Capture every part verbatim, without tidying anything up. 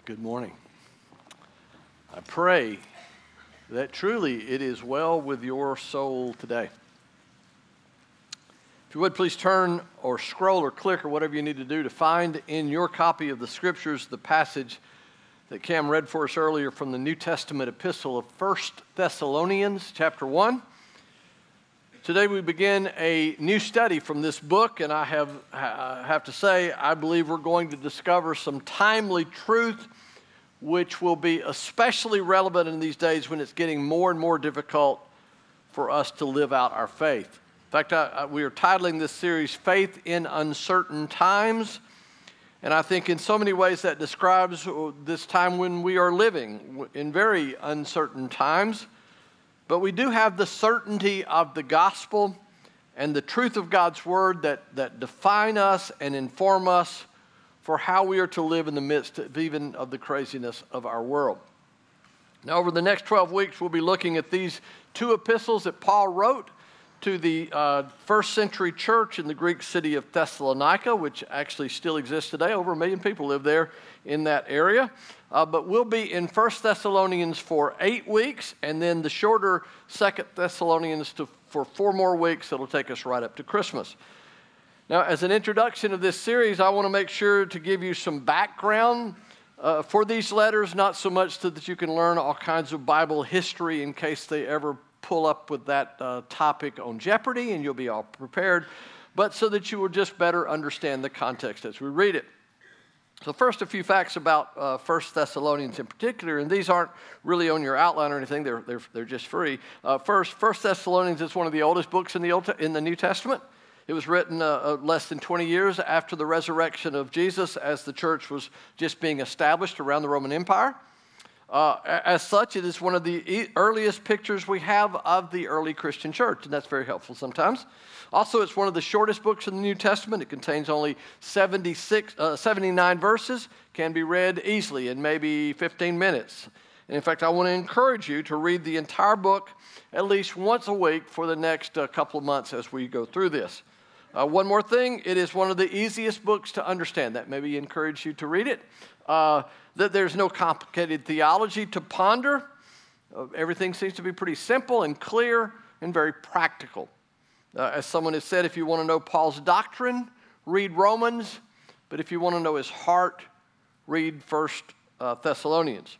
Good morning. I pray that truly it is well with your soul today. If you would, please turn or scroll or click or whatever you need to do to find in your copy of the Scriptures the passage that Cam read for us earlier from the New Testament epistle of First Thessalonians chapter one. Today we begin a new study from this book, and I have, I have to say, I believe we're going to discover some timely truth which will be especially relevant in these days when it's getting more and more difficult for us to live out our faith. In fact, I, I, we are titling this series, Faith in Uncertain Times, and I think in so many ways that describes this time when we are living in very uncertain times. But we do have the certainty of the gospel and the truth of God's word that, that define us and inform us for how we are to live in the midst of even of the craziness of our world. Now, over the next twelve weeks, we'll be looking at these two epistles that Paul wrote to the uh, first century church in the Greek city of Thessalonica, which actually still exists today. Over a million people live there in that area. Uh, but we'll be in First Thessalonians for eight weeks, and then the shorter Second Thessalonians to, for four more weeks. That'll take us right up to Christmas. Now, as an introduction of this series, I want to make sure to give you some background uh, for these letters, not so much so that you can learn all kinds of Bible history in case they ever pull up with that uh, topic on Jeopardy, and you'll be all prepared, but so that you will just better understand the context as we read it. So first, a few facts about uh, First Thessalonians in particular, and these aren't really on your outline or anything. They're they're they're just free. Uh, first, First Thessalonians is one of the oldest books in the Old in the New Testament. It was written uh, uh, less than twenty years after the resurrection of Jesus, as the church was just being established around the Roman Empire. Uh, as such, it is one of the earliest pictures we have of the early Christian church, and that's very helpful sometimes. Also, it's one of the shortest books in the New Testament. It contains only seventy-six, uh, seventy-nine verses, can be read easily in maybe fifteen minutes. And in fact, I want to encourage you to read the entire book at least once a week for the next uh, couple of months as we go through this. Uh, one more thing, it is one of the easiest books to understand. That maybe encourage you to read it. Uh, that there's no complicated theology to ponder. Uh, everything seems to be pretty simple and clear and very practical. Uh, as someone has said, if you want to know Paul's doctrine, read Romans. But if you want to know his heart, read First uh, Thessalonians.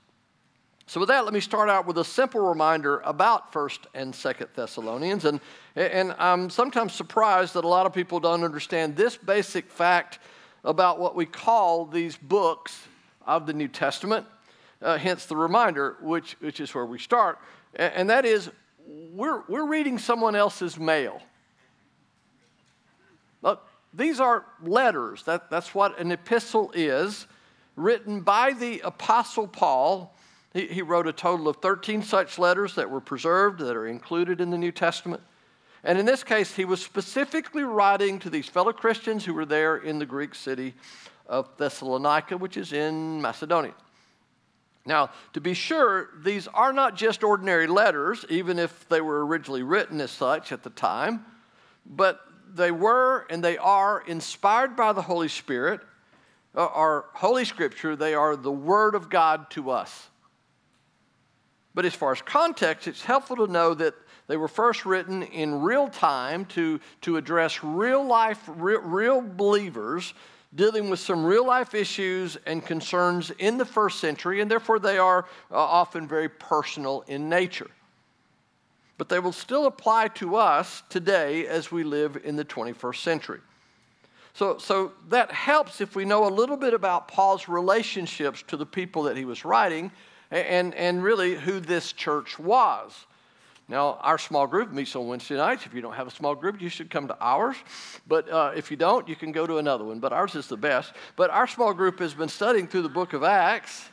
So with that, let me start out with a simple reminder about First and Second Thessalonians. And, and I'm sometimes surprised that a lot of people don't understand this basic fact about what we call these books of the New Testament, uh, hence the reminder, which, which is where we start. And, and that is, we're, we're reading someone else's mail. Look, these are letters. That, that's what an epistle is, written by the Apostle Paul. He, he wrote a total of thirteen such letters that were preserved, that are included in the New Testament. And in this case, he was specifically writing to these fellow Christians who were there in the Greek city of Thessalonica, which is in Macedonia. Now, to be sure, these are not just ordinary letters, even if they were originally written as such at the time, but they were and they are inspired by the Holy Spirit, or Holy Scripture. They are the Word of God to us. But as far as context, it's helpful to know that they were first written in real time to, to address real life, real, real believers dealing with some real life issues and concerns in the first century, and therefore they are uh, often very personal in nature. But they will still apply to us today as we live in the twenty-first century. So, so that helps if we know a little bit about Paul's relationships to the people that he was writing, and, and really who this church was. Now, our small group meets on Wednesday nights. If you don't have a small group, you should come to ours. But uh, if you don't, you can go to another one. But ours is the best. But our small group has been studying through the book of Acts.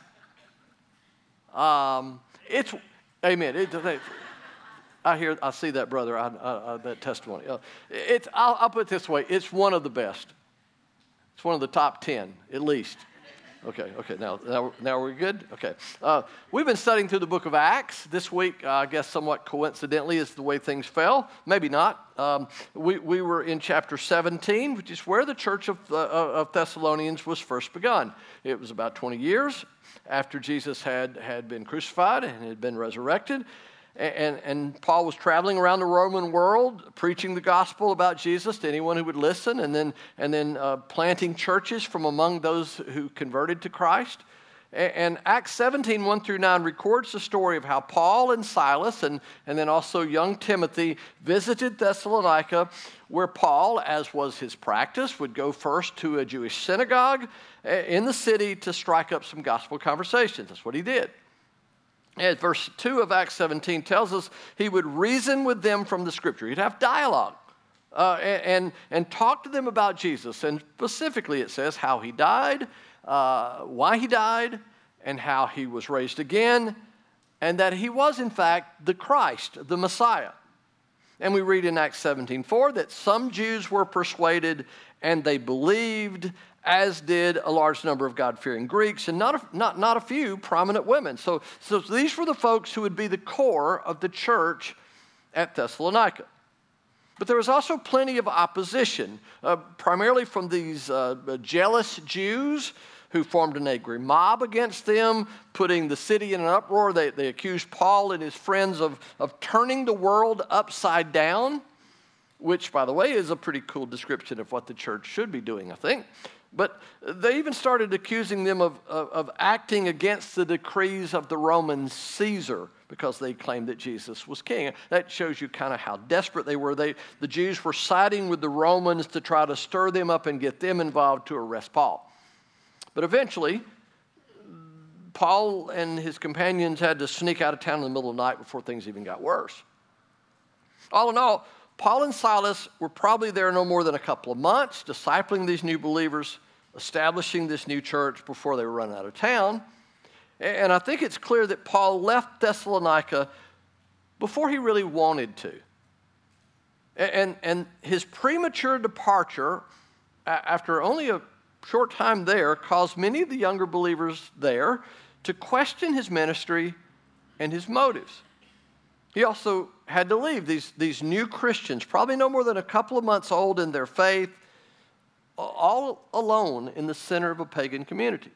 Um, it's, amen. It, it, I hear, I see that, brother, I, I, I, that testimony. Uh, it's, I'll, I'll put it this way. It's one of the best. It's one of the top ten, at least. Okay, okay, now, now, now we're good? Okay. Uh, we've been studying through the book of Acts. This week, uh, I guess somewhat coincidentally, is the way things fell. Maybe not. Um, we, we were in chapter seventeen, which is where the church of, uh, of Thessalonians was first begun. It was about twenty years after Jesus had, had been crucified and had been resurrected. And, and Paul was traveling around the Roman world, preaching the gospel about Jesus to anyone who would listen, and then, and then uh, planting churches from among those who converted to Christ. And, and Acts seventeen, one through nine records the story of how Paul and Silas, and, and then also young Timothy, visited Thessalonica, where Paul, as was his practice, would go first to a Jewish synagogue in the city to strike up some gospel conversations. That's what he did. And verse two of Acts seventeen tells us he would reason with them from the Scripture. He'd have dialogue uh, and, and, and talk to them about Jesus. And specifically it says how he died, uh, why he died, and how he was raised again, and that he was in fact the Christ, the Messiah. And we read in Acts seventeen four that some Jews were persuaded and they believed, as did a large number of God-fearing Greeks, and not a, not, not a few prominent women. So, so these were the folks who would be the core of the church at Thessalonica. But there was also plenty of opposition, uh, primarily from these uh, jealous Jews who formed an angry mob against them, putting the city in an uproar. They, they accused Paul and his friends of, of turning the world upside down, which, by the way, is a pretty cool description of what the church should be doing, I think. But they even started accusing them of, of, of acting against the decrees of the Roman Caesar because they claimed that Jesus was king. That shows you kind of how desperate they were. They, the Jews were siding with the Romans to try to stir them up and get them involved to arrest Paul. But eventually, Paul and his companions had to sneak out of town in the middle of the night before things even got worse. All in all, Paul and Silas were probably there no more than a couple of months, discipling these new believers, establishing this new church before they were run out of town. And I think it's clear that Paul left Thessalonica before he really wanted to. And, and his premature departure, after only a short time there, caused many of the younger believers there to question his ministry and his motives. He also had to leave these, these new Christians, probably no more than a couple of months old in their faith, all alone in the center of a pagan community.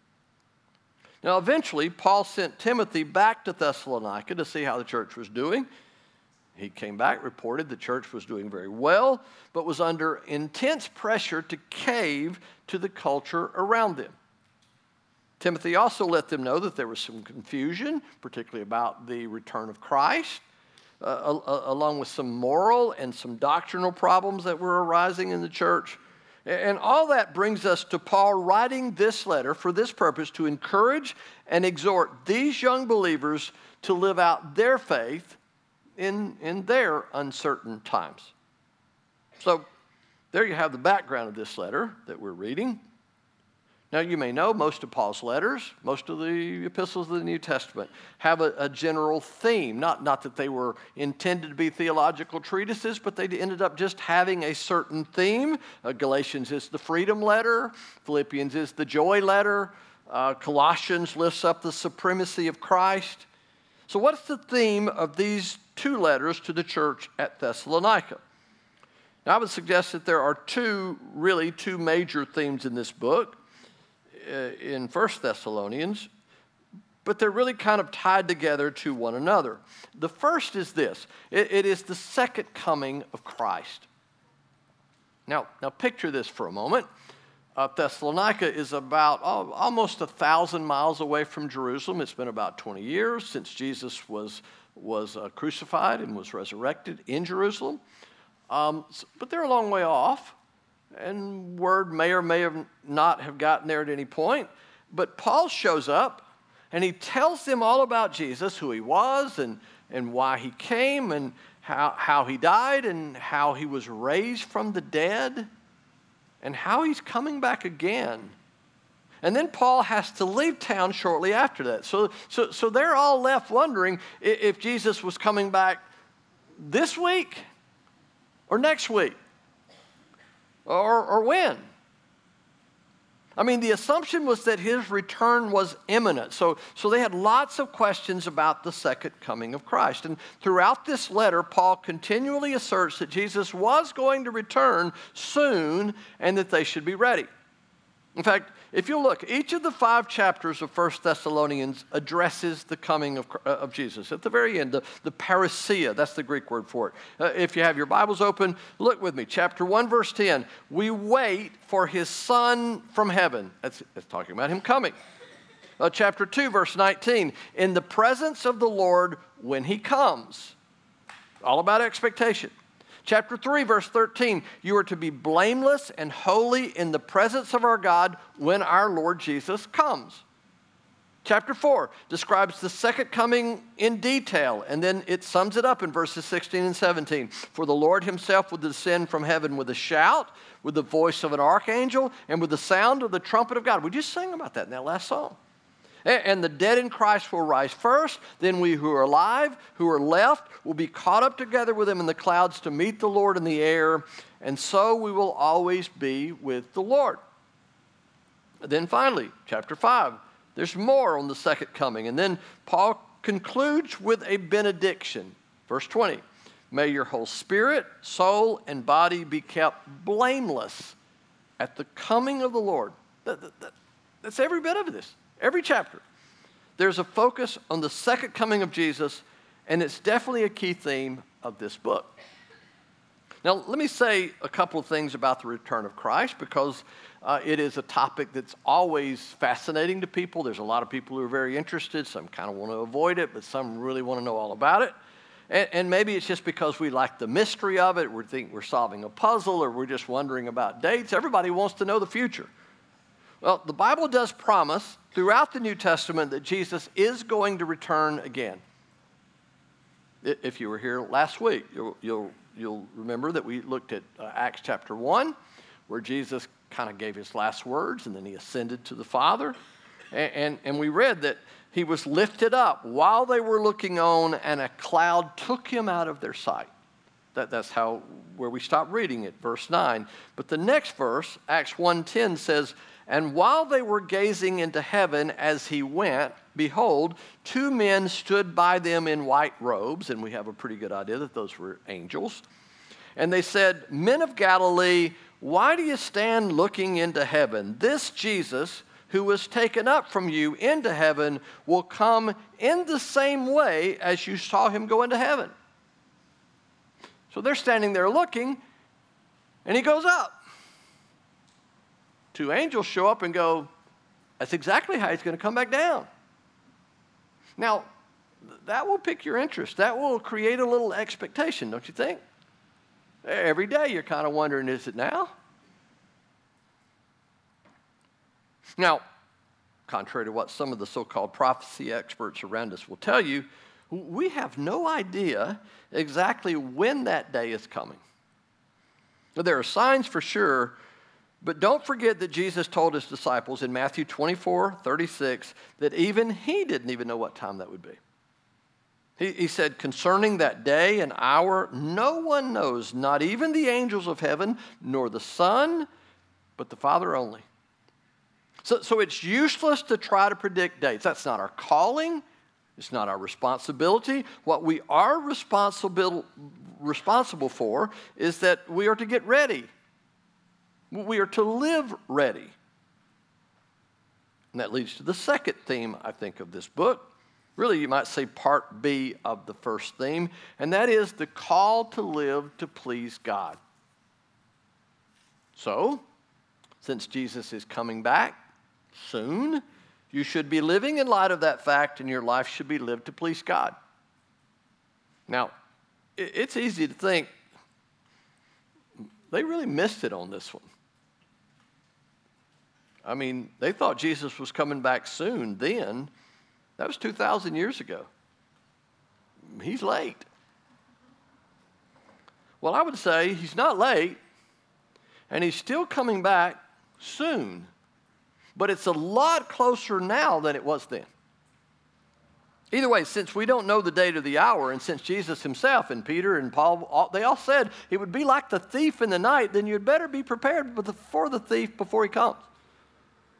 Now, eventually, Paul sent Timothy back to Thessalonica to see how the church was doing. He came back, reported the church was doing very well, but was under intense pressure to cave to the culture around them. Timothy also let them know that there was some confusion, particularly about the return of Christ, uh, along with some moral and some doctrinal problems that were arising in the church. And all that brings us to Paul writing this letter for this purpose, to encourage and exhort these young believers to live out their faith in, in their uncertain times. So there you have the background of this letter that we're reading. Now, you may know most of Paul's letters, most of the epistles of the New Testament have a, a general theme. Not, not that they were intended to be theological treatises, but they ended up just having a certain theme. Uh, Galatians is the freedom letter. Philippians is the joy letter. Uh, Colossians lifts up the supremacy of Christ. So what's the theme of these two letters to the church at Thessalonica? Now, I would suggest that there are two, really two major themes in this book. In First Thessalonians, but they're really kind of tied together to one another. The first is this. It, it is the second coming of Christ. Now, now picture this for a moment. Uh, Thessalonica is about oh, almost a thousand miles away from Jerusalem. It's been about twenty years since Jesus was, was uh, crucified and was resurrected in Jerusalem. Um, so, but they're a long way off. And word may or may have not have gotten there at any point. But Paul shows up, and he tells them all about Jesus, who he was, and, and why he came, and how, how he died, and how he was raised from the dead, and how he's coming back again. And then Paul has to leave town shortly after that. So, so, so they're all left wondering if Jesus was coming back this week or next week. Or, or when? I mean, the assumption was that his return was imminent. So, so they had lots of questions about the second coming of Christ. And throughout this letter, Paul continually asserts that Jesus was going to return soon and that they should be ready. In fact, if you look, each of the five chapters of First Thessalonians addresses the coming of, uh, of Jesus. At the very end, the, the parousia, that's the Greek word for it. Uh, if you have your Bibles open, look with me. Chapter one, verse ten. We wait for his Son from heaven. That's, that's talking about him coming. Uh, chapter two, verse nineteen. In the presence of the Lord when he comes. All about expectation. Chapter three, verse thirteen, you are to be blameless and holy in the presence of our God when our Lord Jesus comes. Chapter four describes the second coming in detail, and then it sums it up in verses sixteen and seventeen. For the Lord himself will descend from heaven with a shout, with the voice of an archangel, and with the sound of the trumpet of God. We just sang about that in that last song. And the dead in Christ will rise first. Then we who are alive, who are left, will be caught up together with them in the clouds to meet the Lord in the air. And so we will always be with the Lord. Then finally, chapter five, there's more on the second coming. And then Paul concludes with a benediction. Verse twenty, may your whole spirit, soul, and body be kept blameless at the coming of the Lord. That, that, that, that's every bit of this. Every chapter, there's a focus on the second coming of Jesus, and it's definitely a key theme of this book. Now, let me say a couple of things about the return of Christ, because uh, it is a topic that's always fascinating to people. There's a lot of people who are very interested. Some kind of want to avoid it, but some really want to know all about it. And, and maybe it's just because we like the mystery of it. We think we're solving a puzzle, or we're just wondering about dates. Everybody wants to know the future. Well, the Bible does promise throughout the New Testament that Jesus is going to return again. If you were here last week, you'll, you'll, you'll remember that we looked at uh, Acts chapter one, where Jesus kind of gave his last words, and then he ascended to the Father. And, and, and we read that he was lifted up while they were looking on, and a cloud took him out of their sight. That, that's how, where we stopped reading it, verse nine. But the next verse, Acts one ten, says, and while they were gazing into heaven as he went, behold, two men stood by them in white robes, and we have a pretty good idea that those were angels. And they said, men of Galilee, why do you stand looking into heaven? This Jesus, who was taken up from you into heaven, will come in the same way as you saw him go into heaven. So they're standing there looking, and he goes up. Two angels show up and go, that's exactly how he's going to come back down. Now, that will pique your interest. That will create a little expectation, don't you think? Every day you're kind of wondering, is it now? Now, contrary to what some of the so-called prophecy experts around us will tell you, we have no idea exactly when that day is coming. There are signs for sure, but don't forget that Jesus told his disciples in Matthew twenty-four thirty-six that even he didn't even know what time that would be. He, he said, concerning that day and hour, no one knows, not even the angels of heaven, nor the Son, but the Father only. So, so it's useless to try to predict dates. That's not our calling. It's not our responsibility. What we are responsible, responsible for is that we are to get ready. We are to live ready. And that leads to the second theme, I think, of this book. Really, you might say part B of the first theme, and that is the call to live to please God. So, since Jesus is coming back soon, you should be living in light of that fact, and your life should be lived to please God. Now, it's easy to think, they really missed it on this one. I mean, they thought Jesus was coming back soon then. That was two thousand years ago. He's late. Well, I would say he's not late, and he's still coming back soon. But it's a lot closer now than it was then. Either way, since we don't know the date or the hour, and since Jesus himself and Peter and Paul, all, they all said it would be like the thief in the night, then you'd better be prepared for the thief before he comes.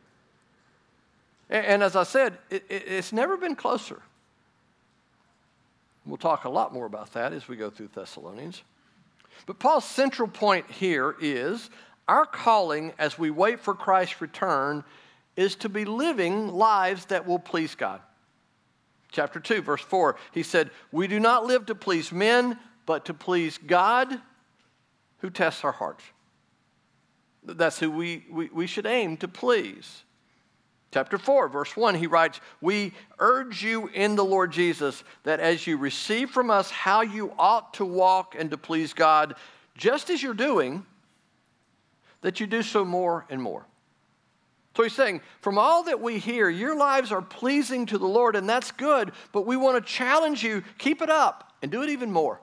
And, and as I said, it, it, it's never been closer. We'll talk a lot more about that as we go through Thessalonians. But Paul's central point here is our calling as we wait for Christ's return is to be living lives that will please God. Chapter two, verse four, he said, we do not live to please men, but to please God who tests our hearts. That's who we, we, we should aim to please. Chapter four, verse one, he writes, we urge you in the Lord Jesus that as you receive from us how you ought to walk and to please God, just as you're doing, that you do so more and more. So he's saying, from all that we hear, your lives are pleasing to the Lord, and that's good, but we want to challenge you, keep it up, and do it even more.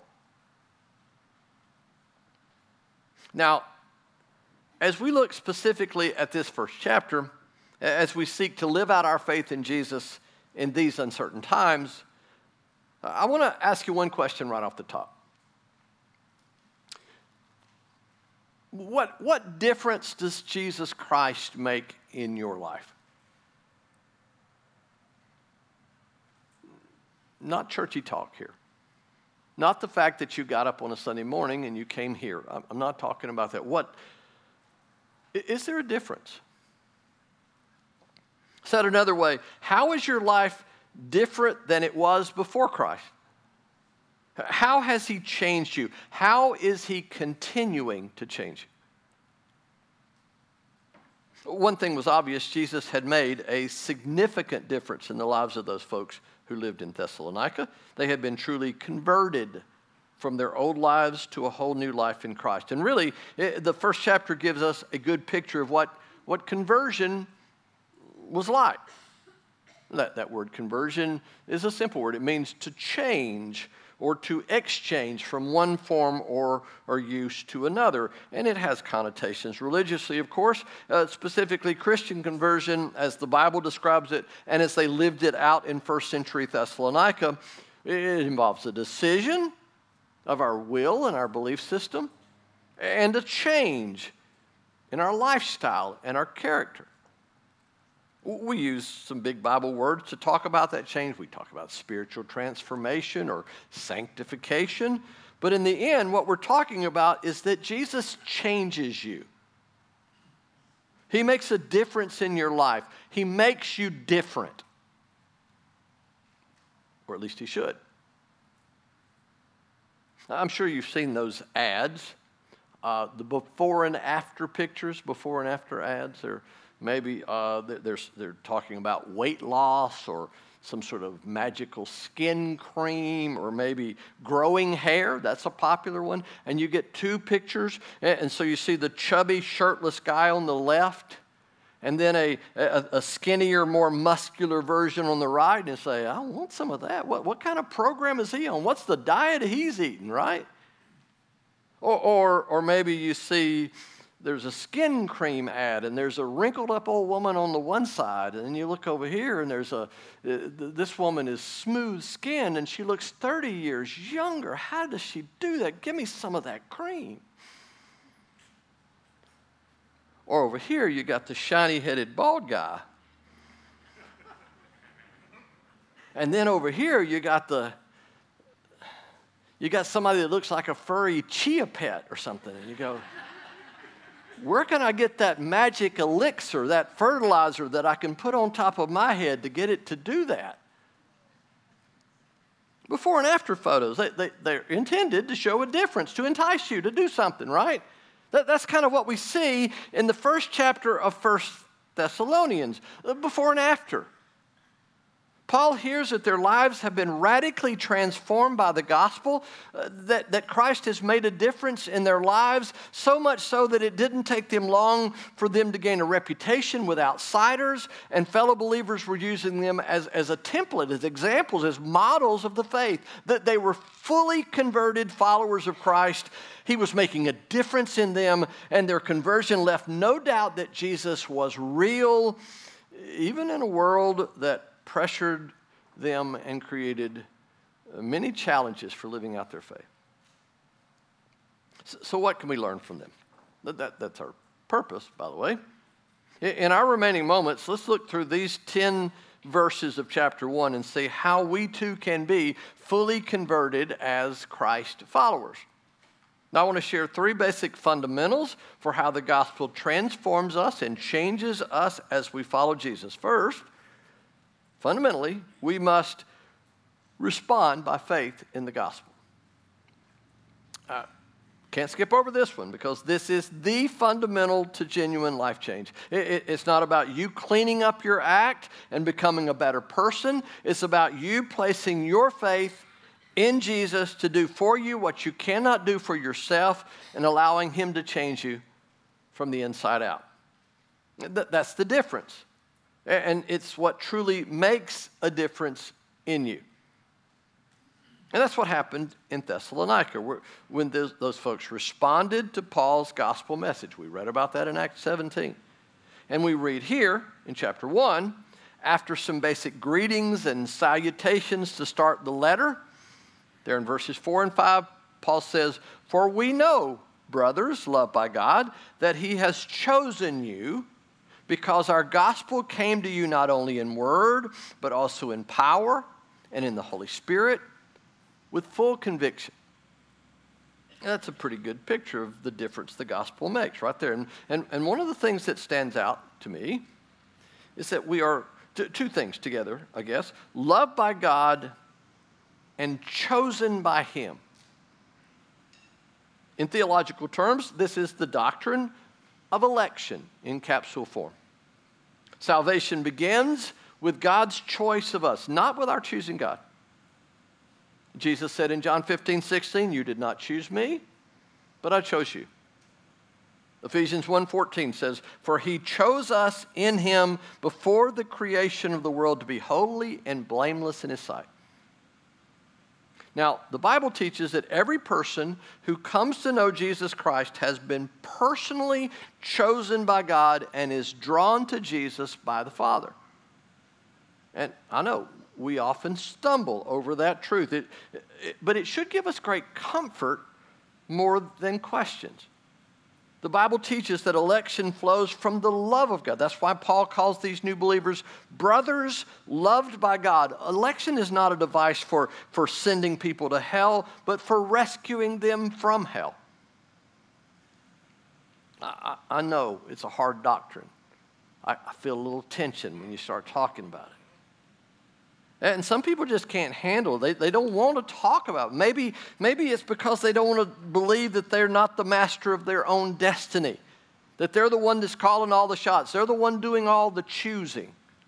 Now, as we look specifically at this first chapter, as we seek to live out our faith in Jesus in these uncertain times, I want to ask you one question right off the top. What, what difference does Jesus Christ make in your life? Not churchy talk here. Not the fact that you got up on a Sunday morning and you came here. I'm not talking about that. What, is there a difference? Said another way, how is your life different than it was before Christ? How has he changed you? How is he continuing to change you? One thing was obvious, Jesus had made a significant difference in the lives of those folks who lived in Thessalonica. They had been truly converted from their old lives to a whole new life in Christ. And really, the first chapter gives us a good picture of what, what conversion was like. That, that word conversion is a simple word. It means to change or to exchange from one form or, or use to another. And it has connotations religiously, of course, uh, specifically Christian conversion as the Bible describes it and as they lived it out in first century Thessalonica. It involves a decision of our will and our belief system and a change in our lifestyle and our character. We use some big Bible words to talk about that change. We talk about spiritual transformation or sanctification. But in the end, what we're talking about is that Jesus changes you. He makes a difference in your life. He makes you different. Or at least he should. I'm sure you've seen those ads, uh, the before and after pictures, before and after ads. They're Maybe uh, they're, they're talking about weight loss or some sort of magical skin cream or maybe growing hair. That's a popular one. And you get two pictures. And so you see the chubby, shirtless guy on the left and then a, a, a skinnier, more muscular version on the right. And you say, I want some of that. What, what kind of program is he on? What's the diet he's eating, right? Or, or, or maybe you see there's a skin cream ad, and there's a wrinkled up old woman on the one side, and then you look over here, and there's a, this woman is smooth skinned, and she looks thirty years younger. How does she do that? Give me some of that cream. Or over here, you got the shiny-headed bald guy. And then over here, you got the, you got somebody that looks like a furry chia pet or something, and you go, where can I get that magic elixir, that fertilizer that I can put on top of my head to get it to do that? Before and after photos, they, they, they're intended to show a difference, to entice you to do something, right? That, that's kind of what we see in the first chapter of First Thessalonians, before and after. Paul hears that their lives have been radically transformed by the gospel, uh, that, that Christ has made a difference in their lives, so much so that it didn't take them long for them to gain a reputation with outsiders, and fellow believers were using them as, as a template, as examples, as models of the faith, that they were fully converted followers of Christ. He was making a difference in them, and their conversion left no doubt that Jesus was real, even in a world that pressured them and created many challenges for living out their faith. So, so what can we learn from them? That, that, that's our purpose, by the way. In our remaining moments, let's look through these ten verses of chapter one and see how we too can be fully converted as Christ followers. Now, I want to share three basic fundamentals for how the gospel transforms us and changes us as we follow Jesus. First, fundamentally, we must respond by faith in the gospel. Uh, Can't skip over this one because this is the fundamental to genuine life change. It, it, it's not about you cleaning up your act and becoming a better person. It's about you placing your faith in Jesus to do for you what you cannot do for yourself and allowing Him to change you from the inside out. Th- that's the difference. And it's what truly makes a difference in you. And that's what happened in Thessalonica, where, when those, those folks responded to Paul's gospel message. We read about that in Acts seventeen. And we read here in chapter one, after some basic greetings and salutations to start the letter, there in verses four and five, Paul says, "For we know, brothers, loved by God, that He has chosen you, because our gospel came to you not only in word, but also in power and in the Holy Spirit, with full conviction." And that's a pretty good picture of the difference the gospel makes right there. And, and, and one of the things that stands out to me is that we are, t- two things together, I guess, loved by God and chosen by Him. In theological terms, this is the doctrine of election in capsule form. Salvation begins with God's choice of us, not with our choosing God. Jesus said in John fifteen, sixteen, "You did not choose me, but I chose you." Ephesians one fourteen says, "For He chose us in Him before the creation of the world to be holy and blameless in His sight." Now, the Bible teaches that every person who comes to know Jesus Christ has been personally chosen by God and is drawn to Jesus by the Father. And I know we often stumble over that truth, it, it, but it should give us great comfort more than questions. The Bible teaches that election flows from the love of God. That's why Paul calls these new believers brothers loved by God. Election is not a device for, for sending people to hell, but for rescuing them from hell. I, I know it's a hard doctrine. I, I feel a little tension when you start talking about it. And some people just can't handle it. They, they don't want to talk about it. Maybe, maybe it's because they don't want to believe that they're not the master of their own destiny, that they're the one that's calling all the shots. They're the one doing all the choosing.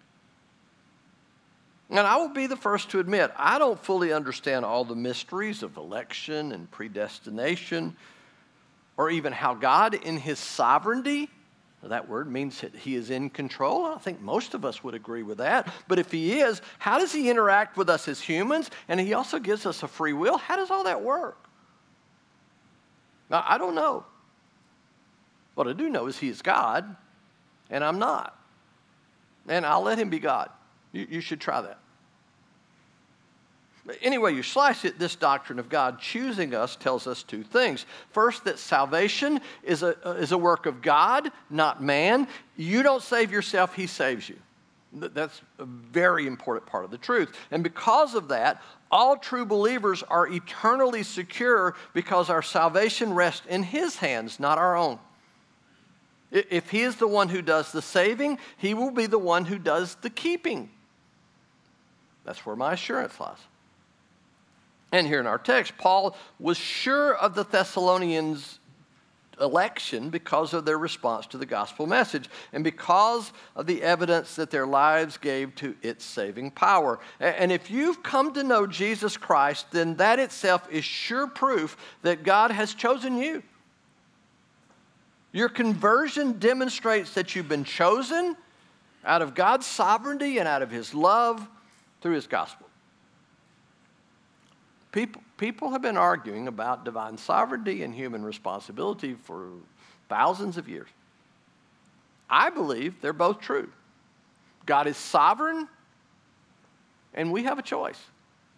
And I will be the first to admit, I don't fully understand all the mysteries of election and predestination, or even how God in His sovereignty, that word means that He is in control. I think most of us would agree with that. But if He is, how does He interact with us as humans? And He also gives us a free will. How does all that work? Now, I don't know. What I do know is He is God, and I'm not. And I'll let Him be God. You, you should try that. But anyway, you slice it, this doctrine of God choosing us tells us two things. First, that salvation is a, is a work of God, not man. You don't save yourself, He saves you. That's a very important part of the truth. And because of that, all true believers are eternally secure because our salvation rests in His hands, not our own. If He is the one who does the saving, He will be the one who does the keeping. That's where my assurance lies. And here in our text, Paul was sure of the Thessalonians' election because of their response to the gospel message and because of the evidence that their lives gave to its saving power. And if you've come to know Jesus Christ, then that itself is sure proof that God has chosen you. Your conversion demonstrates that you've been chosen out of God's sovereignty and out of His love through His gospel. People, people have been arguing about divine sovereignty and human responsibility for thousands of years. I believe they're both true. God is sovereign, and we have a choice.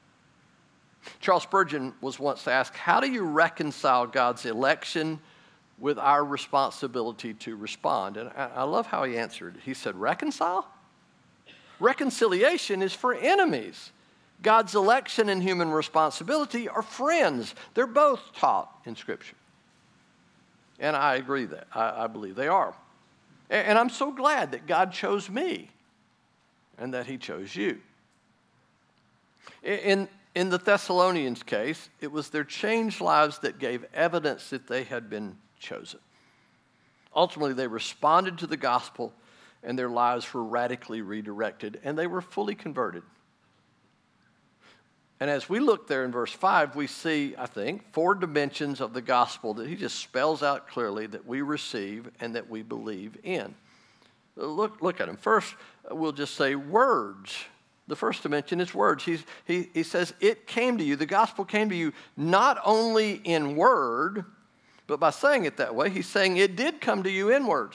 Charles Spurgeon was once asked, how do you reconcile God's election with our responsibility to respond. And I, I love how he answered. He said, reconcile? Reconciliation is for enemies. God's election and human responsibility are friends. They're both taught in Scripture. And I agree that. I, I believe they are. And, and I'm so glad that God chose me and that he chose you. In, in the Thessalonians' case, it was their changed lives that gave evidence that they had been chosen. Ultimately, they responded to the gospel and their lives were radically redirected and they were fully converted. And as we look there in verse five, we see, I think, four dimensions of the gospel that he just spells out clearly that we receive and that we believe in. Look, look at them. First, we'll just say words. The first dimension is words. He's, he, he says, it came to you, the gospel came to you not only in word, but by saying it that way, he's saying it did come to you in words.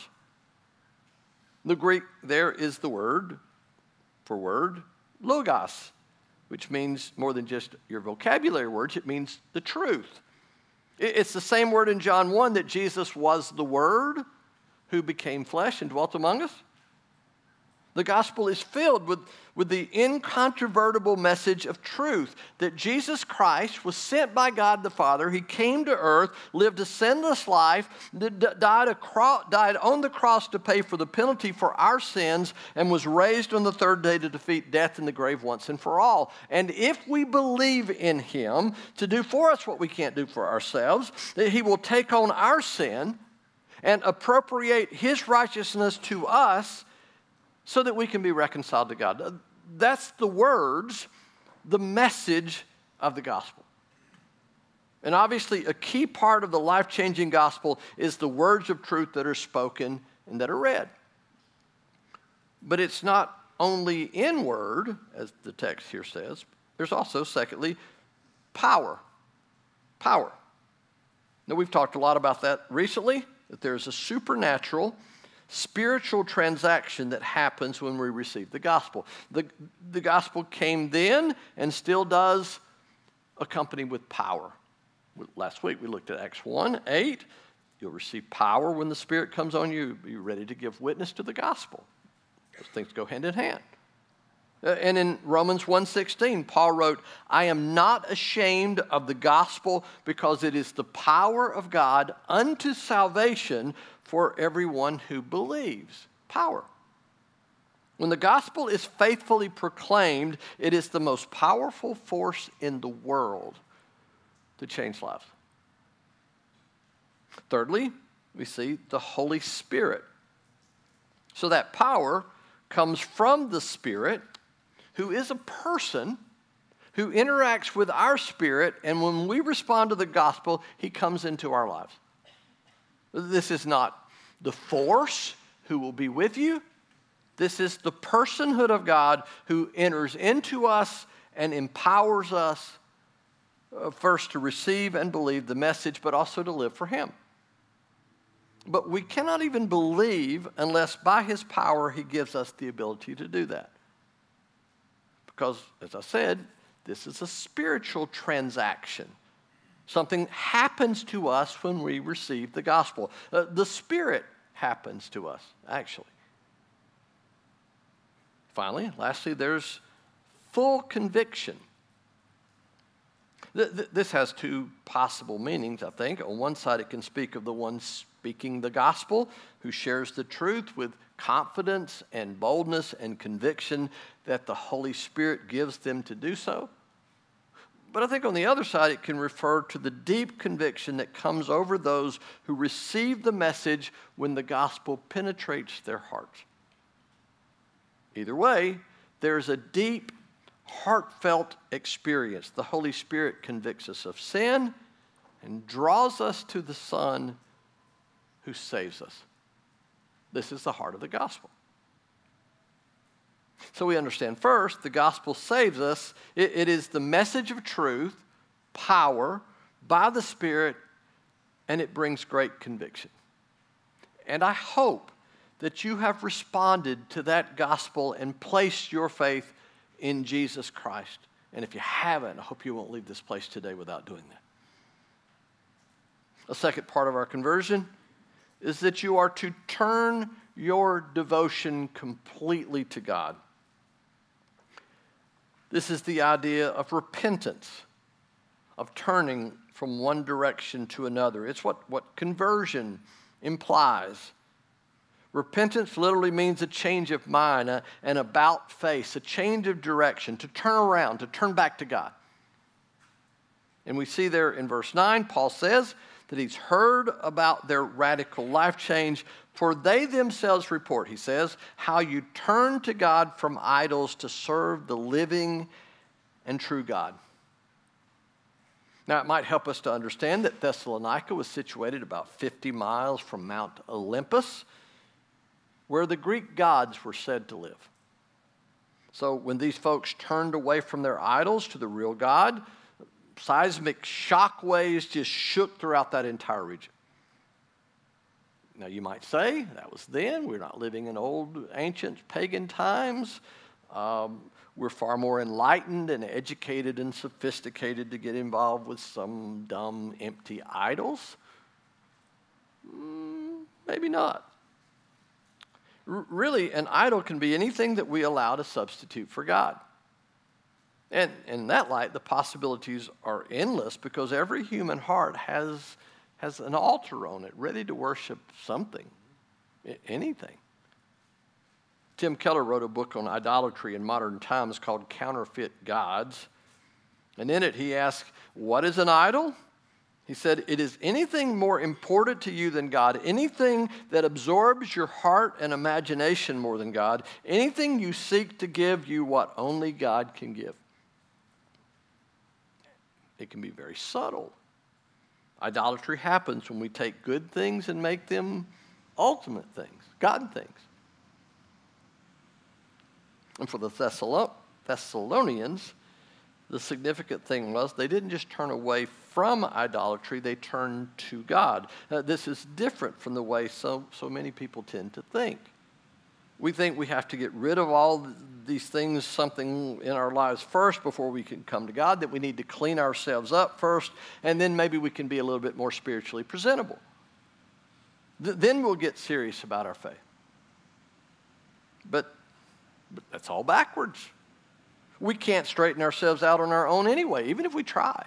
The Greek there is the word for word, logos, which means more than just your vocabulary words, it means the truth. It's the same word in John one that Jesus was the Word who became flesh and dwelt among us. The gospel is filled with, with the incontrovertible message of truth that Jesus Christ was sent by God the Father. He came to earth, lived a sinless life, died, across, died on the cross to pay for the penalty for our sins, and was raised on the third day to defeat death in the grave once and for all. And if we believe in him to do for us what we can't do for ourselves, that he will take on our sin and appropriate his righteousness to us, so that we can be reconciled to God. That's the words, the message of the gospel. And obviously, a key part of the life-changing gospel is the words of truth that are spoken and that are read. But it's not only in word, as the text here says. There's also, secondly, power. Power. Now, we've talked a lot about that recently, that there's a supernatural spiritual transaction that happens when we receive the gospel. The, the gospel came then and still does accompany with power. Last week we looked at Acts one, eight. You'll receive power when the Spirit comes on you. Be ready to give witness to the gospel. Those things go hand in hand. And in Romans one sixteen, Paul wrote, I am not ashamed of the gospel because it is the power of God unto salvation for everyone who believes. Power. When the gospel is faithfully proclaimed, it is the most powerful force in the world to change lives. Thirdly, we see the Holy Spirit. So that power comes from the Spirit, who is a person who interacts with our spirit, and when we respond to the gospel, he comes into our lives. This is not the force who will be with you. This is the personhood of God who enters into us and empowers us uh, first to receive and believe the message, but also to live for him. But we cannot even believe unless by his power he gives us the ability to do that. Because, as I said, this is a spiritual transaction. Something happens to us when we receive the gospel. Uh, the Spirit happens to us, actually. Finally, lastly, there's full conviction. Th- th- this has two possible meanings, I think. On one side, it can speak of the one speaking the gospel, who shares the truth with confidence and boldness and conviction that the Holy Spirit gives them to do so. But I think on the other side, it can refer to the deep conviction that comes over those who receive the message when the gospel penetrates their hearts. Either way, there's a deep, heartfelt experience. The Holy Spirit convicts us of sin and draws us to the Son who saves us. This is the heart of the gospel. So we understand first, the gospel saves us. It, it is the message of truth, power, by the Spirit, and it brings great conviction. And I hope that you have responded to that gospel and placed your faith in Jesus Christ. And if you haven't, I hope you won't leave this place today without doing that. A second part of our conversion is that you are to turn your devotion completely to God. This is the idea of repentance, of turning from one direction to another. It's what, what conversion implies. Repentance literally means a change of mind, a, an about face, a change of direction, to turn around, to turn back to God. And we see there in verse nine, Paul says that he's heard about their radical life change, for they themselves report, he says, how you turn to God from idols to serve the living and true God. Now, it might help us to understand that Thessalonica was situated about fifty miles from Mount Olympus, where the Greek gods were said to live. So when these folks turned away from their idols to the real God, seismic shock waves just shook throughout that entire region. Now, you might say, that was then. We're not living in old, ancient, pagan times. Um, we're far more enlightened and educated and sophisticated to get involved with some dumb, empty idols. Mm, maybe not. R- really, an idol can be anything that we allow to substitute for God. And in that light, the possibilities are endless because every human heart has, has an altar on it, ready to worship something, anything. Tim Keller wrote a book on idolatry in modern times called Counterfeit Gods. And in it, he asked, what is an idol? He said, it is anything more important to you than God, anything that absorbs your heart and imagination more than God, anything you seek to give you what only God can give. It can be very subtle. Idolatry happens when we take good things and make them ultimate things, God things. And for the Thessalonians, the significant thing was they didn't just turn away from idolatry, they turned to God. Uh, this is different from the way so, so many people tend to think. We think we have to get rid of all these things, something in our lives first before we can come to God, that we need to clean ourselves up first, and then maybe we can be a little bit more spiritually presentable. Th- then we'll get serious about our faith. But, but that's all backwards. We can't straighten ourselves out on our own anyway, even if we try.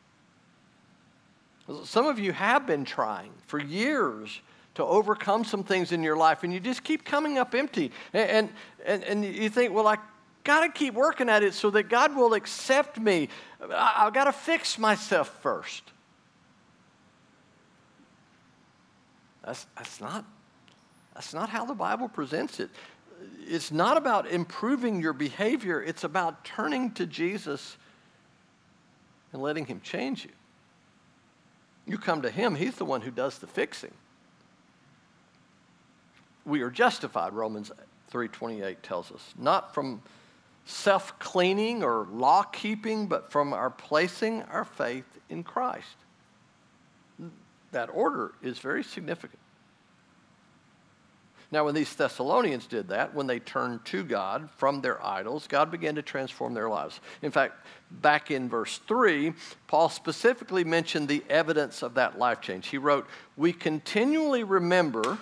Some of you have been trying for years to overcome some things in your life, and you just keep coming up empty. And, and, and you think, well, I got to keep working at it so that God will accept me. I've got to fix myself first. That's, that's, not, that's not how the Bible presents it. It's not about improving your behavior. It's about turning to Jesus and letting him change you. You come to him. He's the one who does the fixing. We are justified, Romans three twenty-eight tells us, not from self-cleaning or law-keeping, but from our placing our faith in Christ. That order is very significant. Now, when these Thessalonians did that, when they turned to God from their idols, God began to transform their lives. In fact, back in verse three, Paul specifically mentioned the evidence of that life change. He wrote, we continually remember,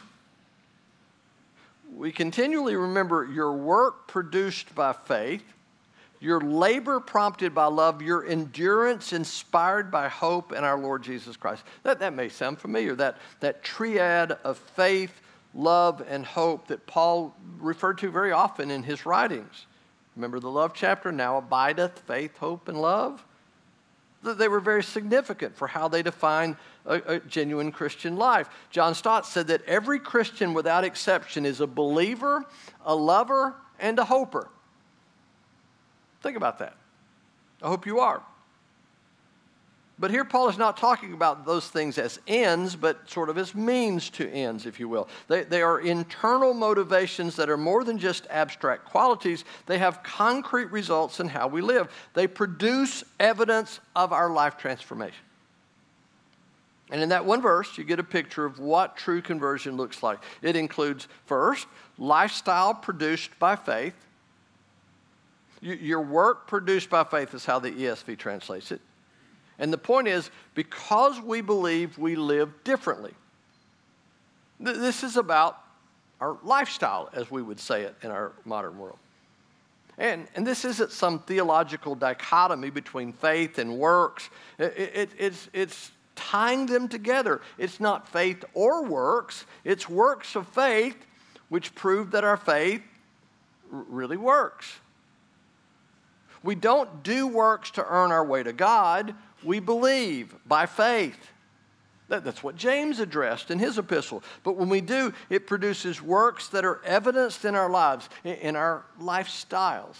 we continually remember your work produced by faith, your labor prompted by love, your endurance inspired by hope in our Lord Jesus Christ. That, that may sound familiar, that, that triad of faith, love, and hope that Paul referred to very often in his writings. Remember the love chapter, now abideth faith, hope, and love? They were very significant for how they define a, a genuine Christian life. John Stott said that every Christian without exception is a believer, a lover, and a hoper. Think about that. I hope you are. But here Paul is not talking about those things as ends, but sort of as means to ends, if you will. They, they are internal motivations that are more than just abstract qualities. They have concrete results in how we live. They produce evidence of our life transformation. And in that one verse, you get a picture of what true conversion looks like. It includes, first, lifestyle produced by faith. Your work produced by faith is how the E S V translates it. And the point is, because we believe, we live differently. Th- this is about our lifestyle, as we would say it in our modern world. And, and this isn't some theological dichotomy between faith and works. It, it, it's, it's tying them together. It's not faith or works. It's works of faith which prove that our faith r- really works. We don't do works to earn our way to God. We believe by faith. That, that's what James addressed in his epistle. But when we do, it produces works that are evidenced in our lives, in, in our lifestyles.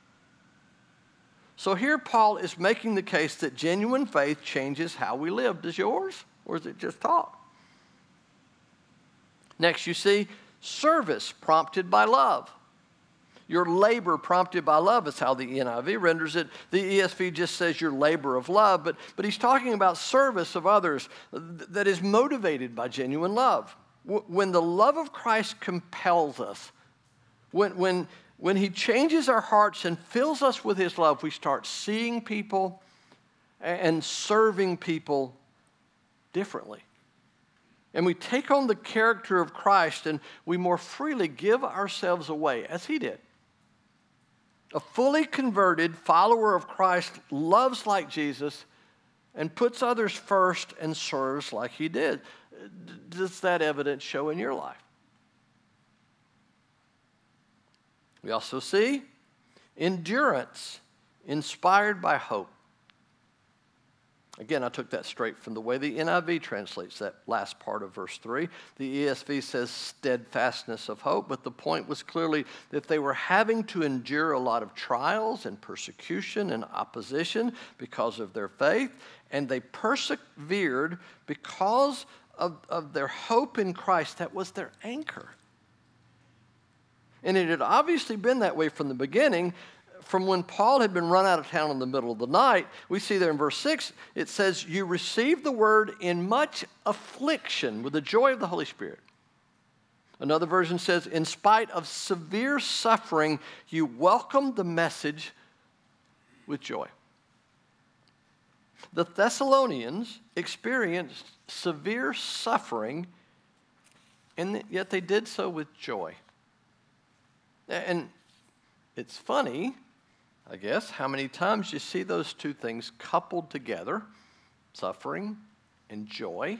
So here Paul is making the case that genuine faith changes how we live. Does yours? Or is it just talk? Next, you see service prompted by love. Your labor prompted by love is how the N I V renders it. The E S V just says your labor of love, but, but he's talking about service of others that is motivated by genuine love. When the love of Christ compels us, when, when, when he changes our hearts and fills us with his love, we start seeing people and serving people differently. And we take on the character of Christ and we more freely give ourselves away, as he did. A fully converted follower of Christ loves like Jesus and puts others first and serves like he did. Does that evidence show in your life? We also see endurance inspired by hope. Again, I took that straight from the way the N I V translates that last part of verse three. The E S V says steadfastness of hope, but the point was clearly that they were having to endure a lot of trials and persecution and opposition because of their faith, and they persevered because of, of their hope in Christ. That was their anchor. And it had obviously been that way from the beginning. From when Paul had been run out of town in the middle of the night, we see there in verse six, it says, you received the word in much affliction with the joy of the Holy Spirit. Another version says, in spite of severe suffering, you welcomed the message with joy. The Thessalonians experienced severe suffering, and yet they did so with joy. And it's funny, I guess, how many times you see those two things coupled together, suffering and joy,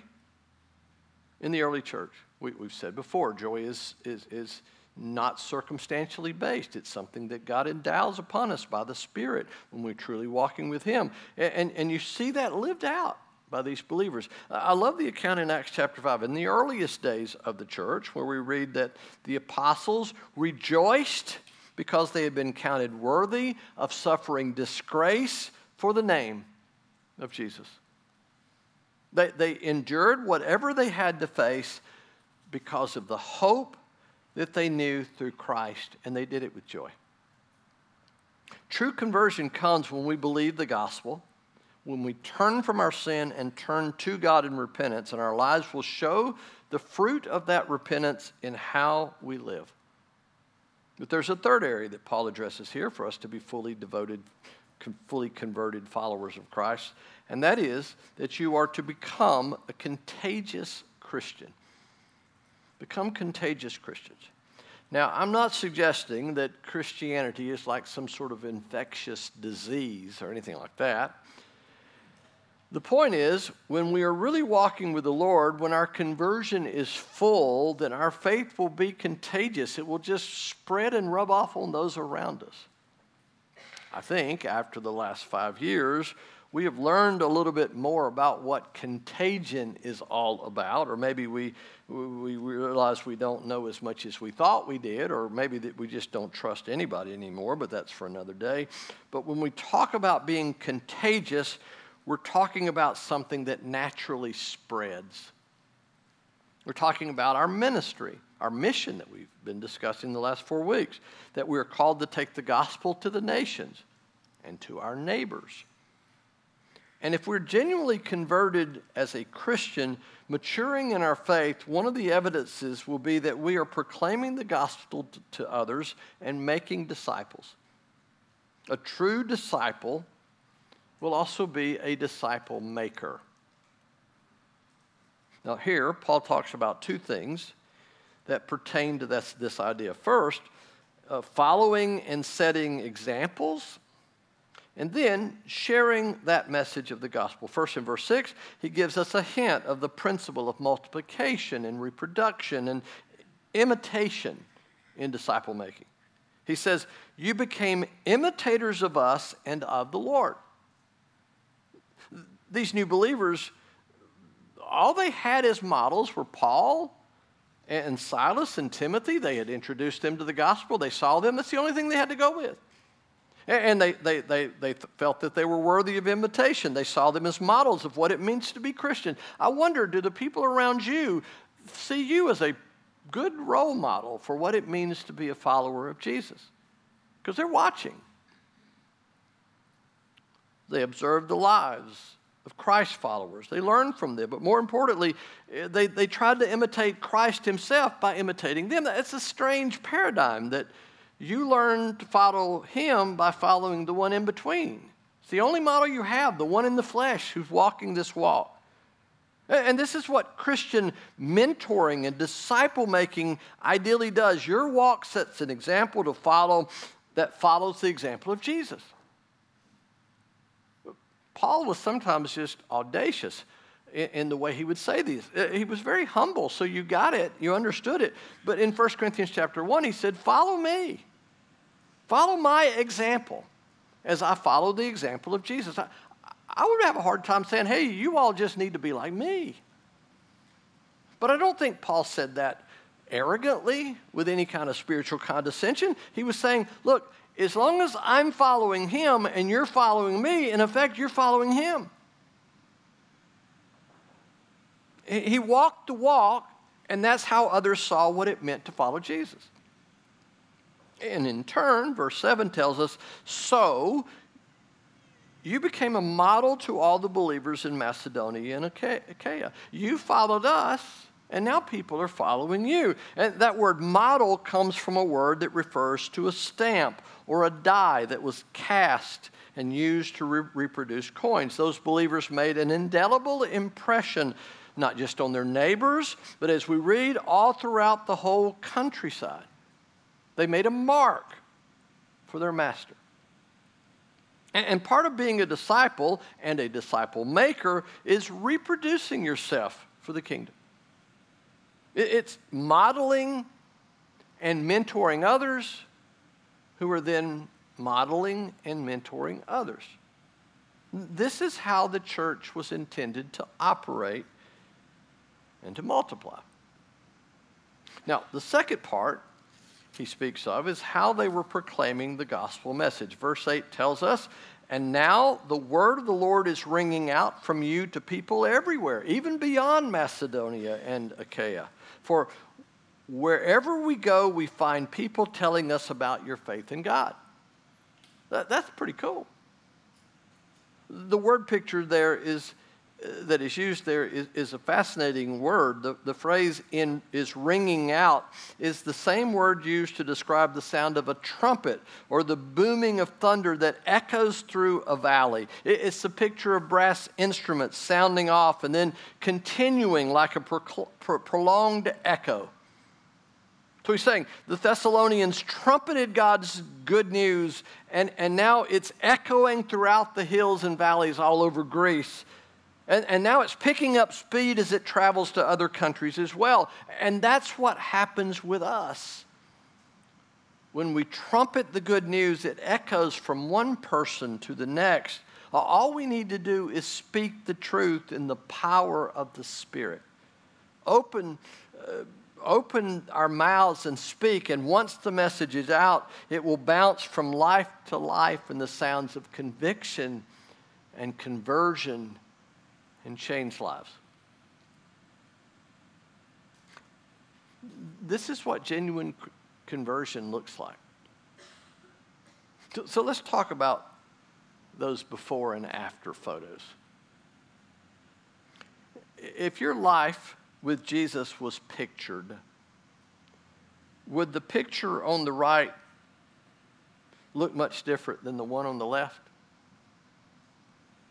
in the early church. We, we've said before, joy is, is, is not circumstantially based. It's something that God endows upon us by the Spirit when we're truly walking with him. And, and, and you see that lived out by these believers. I love the account in Acts chapter five. In the earliest days of the church, where we read that the apostles rejoiced because they had been counted worthy of suffering disgrace for the name of Jesus. They, they endured whatever they had to face because of the hope that they knew through Christ, and they did it with joy. True conversion comes when we believe the gospel, when we turn from our sin and turn to God in repentance, and our lives will show the fruit of that repentance in how we live. But there's a third area that Paul addresses here for us to be fully devoted, fully converted followers of Christ, and that is that you are to become a contagious Christian. Become contagious Christians. Now, I'm not suggesting that Christianity is like some sort of infectious disease or anything like that. The point is, when we are really walking with the Lord, when our conversion is full, then our faith will be contagious. It will just spread and rub off on those around us. I think after the last five years, we have learned a little bit more about what contagion is all about, or maybe we, we realize we don't know as much as we thought we did, or maybe that we just don't trust anybody anymore, but that's for another day. But when we talk about being contagious, we're talking about something that naturally spreads. We're talking about our ministry, our mission that we've been discussing the last four weeks, that we're called to take the gospel to the nations and to our neighbors. And if we're genuinely converted as a Christian, maturing in our faith, one of the evidences will be that we are proclaiming the gospel to, to others and making disciples. A true disciple will also be a disciple maker. Now here, Paul talks about two things that pertain to this, this idea. First, uh, following and setting examples, and then sharing that message of the gospel. First, in verse six, he gives us a hint of the principle of multiplication and reproduction and imitation in disciple making. He says, you became imitators of us and of the Lord. These new believers, all they had as models were Paul and Silas and Timothy. They had introduced them to the gospel. They saw them. That's the only thing they had to go with. And they, they, they, they felt that they were worthy of imitation. They saw them as models of what it means to be Christian. I wonder, do the people around you see you as a good role model for what it means to be a follower of Jesus? Because they're watching. They observe the lives of Christ followers. They learn from them. But more importantly, they, they tried to imitate Christ himself by imitating them. It's a strange paradigm that you learn to follow him by following the one in between. It's the only model you have, the one in the flesh who's walking this walk. And this is what Christian mentoring and disciple making ideally does. Your walk sets an example to follow that follows the example of Jesus. Paul was sometimes just audacious in, in the way he would say these. He was very humble, so you got it, you understood it. But in First Corinthians chapter one, he said, follow me. Follow my example as I follow the example of Jesus. I, I would have a hard time saying, hey, you all just need to be like me. But I don't think Paul said that arrogantly with any kind of spiritual condescension. He was saying, look, as long as I'm following him and you're following me, in effect, you're following him. He walked the walk, and that's how others saw what it meant to follow Jesus. And in turn, verse seven tells us, so you became a model to all the believers in Macedonia and Achaia. You followed us, and now people are following you. And that word model comes from a word that refers to a stamp or a die that was cast and used to re- reproduce coins. Those believers made an indelible impression, not just on their neighbors, but as we read, all throughout the whole countryside. They made a mark for their master. And, and part of being a disciple and a disciple maker is reproducing yourself for the kingdom. It, it's modeling and mentoring others who are then modeling and mentoring others. This is how the church was intended to operate and to multiply. Now, the second part he speaks of is how they were proclaiming the gospel message. Verse eight tells us, and now the word of the Lord is ringing out from you to people everywhere, even beyond Macedonia and Achaia. For wherever we go, we find people telling us about your faith in God. That, that's pretty cool. The word picture there is that is used there is, is a fascinating word. The, the phrase in, is ringing out is the same word used to describe the sound of a trumpet or the booming of thunder that echoes through a valley. It, it's the picture of brass instruments sounding off and then continuing like a pro, pro, prolonged echo. So he's saying the Thessalonians trumpeted God's good news, and, and now it's echoing throughout the hills and valleys all over Greece. And, and now it's picking up speed as it travels to other countries as well. And that's what happens with us. When we trumpet the good news, it echoes from one person to the next. All we need to do is speak the truth in the power of the Spirit. Open, uh, open our mouths and speak, and once the message is out, it will bounce from life to life in the sounds of conviction and conversion and change lives. This is what genuine conversion looks like. So, so let's talk about those before and after photos. If your life with Jesus was pictured, would the picture on the right look much different than the one on the left?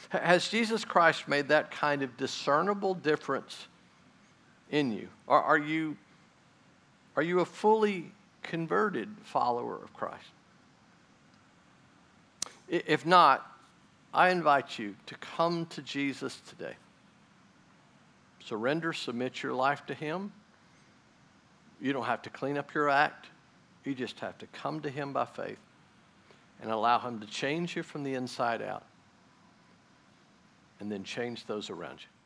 Has Jesus Christ made that kind of discernible difference in you? Or are you, are you a fully converted follower of Christ? If not, I invite you to come to Jesus today. Surrender, submit your life to Him. You don't have to clean up your act. You just have to come to Him by faith and allow Him to change you from the inside out and then change those around you.